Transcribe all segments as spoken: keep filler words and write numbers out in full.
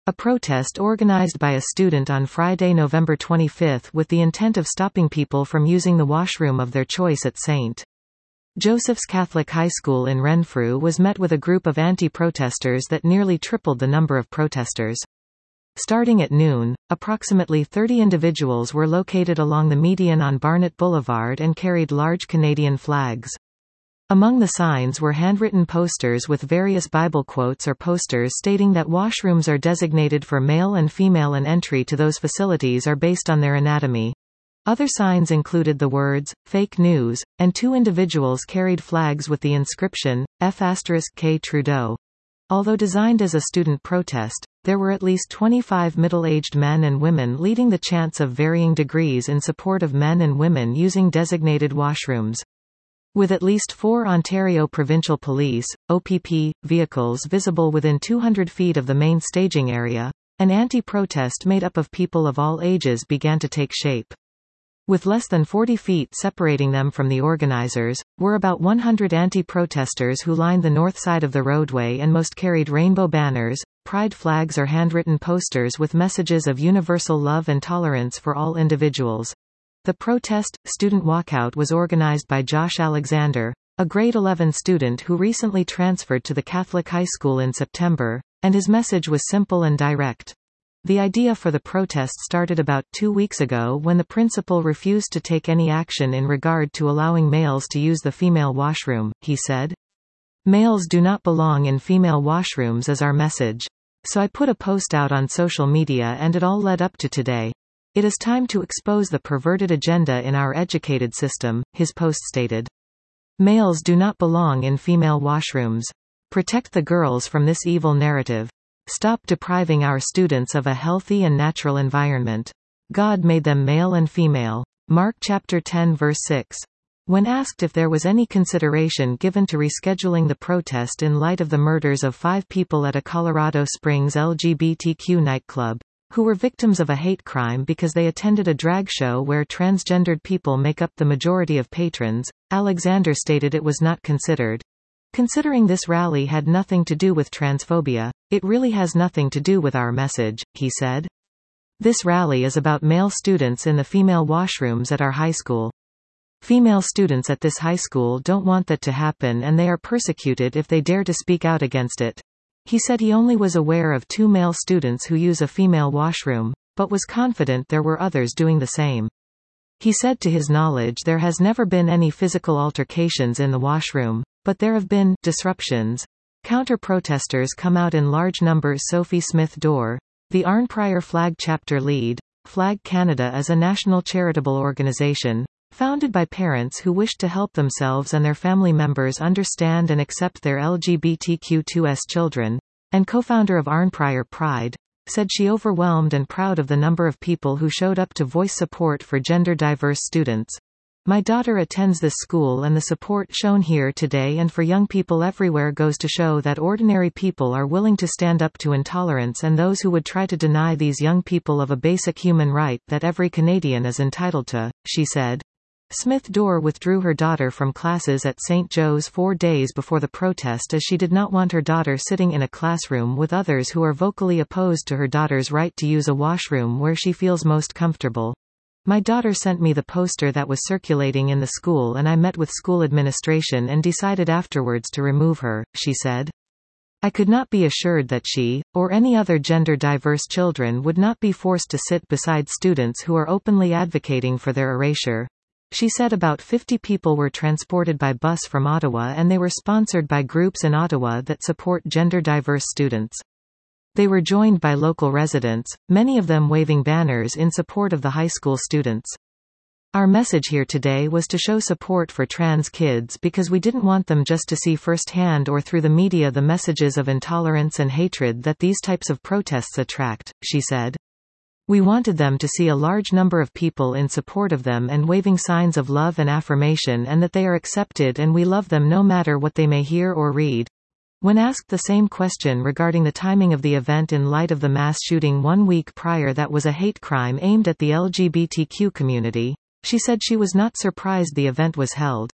A protest organized by a student on Friday, November twenty-fifth with the intent of stopping people from using the washroom of their choice at Saint Joseph's Catholic High School in Renfrew was met with a group of anti-protesters that nearly tripled the number of protesters. Starting at noon, approximately thirty individuals were located along the median on Barnett Boulevard and carried large Canadian flags. Among the signs were handwritten posters with various Bible quotes or posters stating that washrooms are designated for male and female and entry to those facilities are based on their anatomy. Other signs included the words, "Fake News," and two individuals carried flags with the inscription, F K Trudeau. Although designed as a student protest, there were at least twenty-five middle-aged men and women leading the chants of varying degrees in support of men and women using designated washrooms. With at least four Ontario Provincial Police, O P P, vehicles visible within two hundred feet of the main staging area, an anti-protest made up of people of all ages began to take shape. With less than forty feet separating them from the organizers, were about one hundred anti-protesters who lined the north side of the roadway and most carried rainbow banners, pride flags or handwritten posters with messages of universal love and tolerance for all individuals. The protest, student walkout was organized by Josh Alexander, a grade eleven student who recently transferred to the Catholic High School in September, and his message was simple and direct. The idea for the protest started about two weeks ago when the principal refused to take any action in regard to allowing males to use the female washroom, he said. "Males do not belong in female washrooms is our message. So I put a post out on social media and it all led up to today. It is time to expose the perverted agenda in our educated system," his post stated. "Males do not belong in female washrooms. Protect the girls from this evil narrative. Stop depriving our students of a healthy and natural environment. God made them male and female." Mark chapter ten verse six. When asked if there was any consideration given to rescheduling the protest in light of the murders of five people at a Colorado Springs L G B T Q nightclub, who were victims of a hate crime because they attended a drag show where transgendered people make up the majority of patrons, Alexander stated it was not considered. "Considering this rally had nothing to do with transphobia, it really has nothing to do with our message," he said. "This rally is about male students in the female washrooms at our high school. Female students at this high school don't want that to happen and they are persecuted if they dare to speak out against it." He said he only was aware of two male students who use a female washroom, but was confident there were others doing the same. He said to his knowledge there has never been any physical altercations in the washroom, but there have been disruptions. Counter-protesters come out in large numbers. Sophie Smith Dorr, the Arnprior Flag Chapter lead, Flag Canada is a national charitable organization, founded by parents who wish to help themselves and their family members understand and accept their L G B T Q two S children, and co-founder of Arnprior Pride, said she overwhelmed and proud of the number of people who showed up to voice support for gender-diverse students. "My daughter attends this school and the support shown here today and for young people everywhere goes to show that ordinary people are willing to stand up to intolerance and those who would try to deny these young people of a basic human right that every Canadian is entitled to," she said. Smith Dorr withdrew her daughter from classes at Saint Joe's four days before the protest as she did not want her daughter sitting in a classroom with others who are vocally opposed to her daughter's right to use a washroom where she feels most comfortable. "My daughter sent me the poster that was circulating in the school and I met with school administration and decided afterwards to remove her," she said. "I could not be assured that she, or any other gender-diverse children would not be forced to sit beside students who are openly advocating for their erasure." She said about fifty people were transported by bus from Ottawa and they were sponsored by groups in Ottawa that support gender-diverse students. They were joined by local residents, many of them waving banners in support of the high school students. "Our message here today was to show support for trans kids because we didn't want them just to see firsthand or through the media the messages of intolerance and hatred that these types of protests attract," she said. "We wanted them to see a large number of people in support of them and waving signs of love and affirmation and that they are accepted and we love them no matter what they may hear or read." When asked the same question regarding the timing of the event in light of the mass shooting one week prior that was a hate crime aimed at the L G B T Q community, she said she was not surprised the event was held.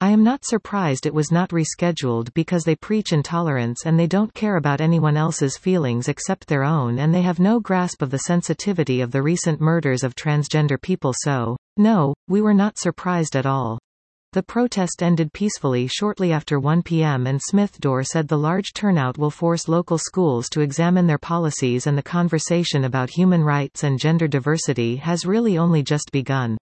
I am not surprised it was not rescheduled because they preach intolerance and they don't care about anyone else's feelings except their own, and they have no grasp of the sensitivity of the recent murders of transgender people, so, no, we were not surprised at all. The protest ended peacefully shortly after one p m and Smith-Dorr said the large turnout will force local schools to examine their policies and the conversation about human rights and gender diversity has really only just begun.